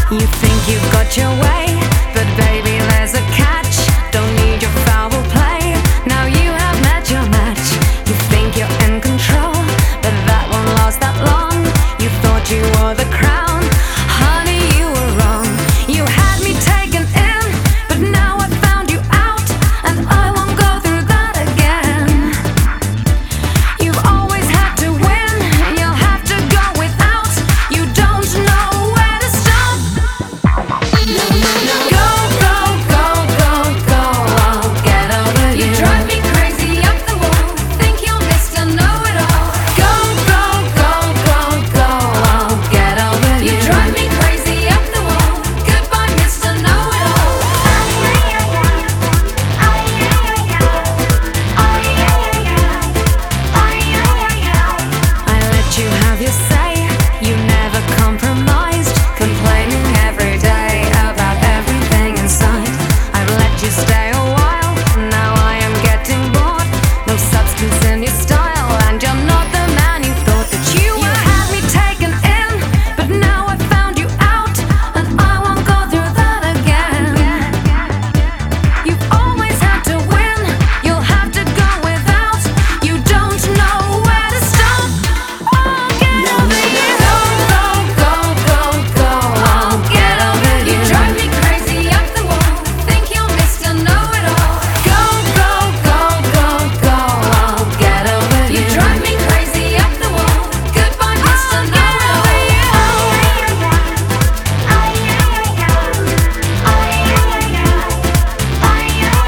You think you've got your way, but baby, there's a catch. Don't need your foul play. Now you have met your match. You think you're in control, but that won't last that long. You thought you were the crown. Honey, you were wrong. You had me taken in, but now I found you out, and I won't go through that again. You've always had to win, you'll have to go without. You don't know where to stop. Go, go, go, go, go, I'll get over you. You drive me crazy up the wall, think you're Mr. Know-it-all. Go, go, go, go, go, I'll get over you. You drive me crazy up the wall, goodbye Mr. Know-it-all. I let you have your say, you never compromised, complaining every day about everything inside. I've let you stay a while, now I am getting bored. No substance in your style, and you're not the man you thought that you were. You had me taken in, but now I found you out, and I won't go through that again. You've always had to win, you'll have to go without. You don't know where to stop. I'll get over you. Go, go, go, go, go, I'll get over you. You drive me crazy up the wall, think you're Mr. Know-it-all. Go, go, go, go, go, I'll get over you. You drive me crazy up the wall, goodbye Mr. Know-it-all.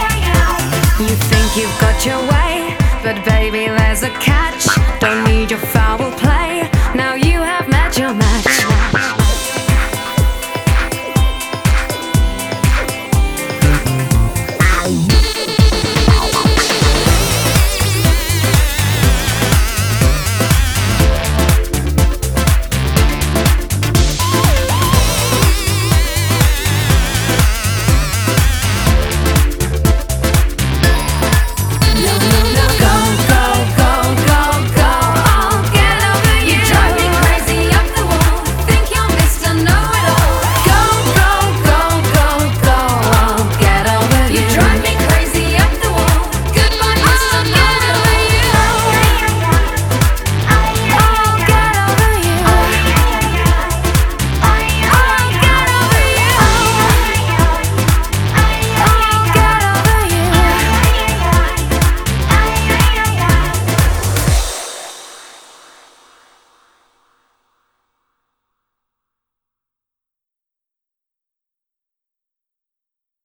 You think you've got your way, but baby, there's a catch. Don't need your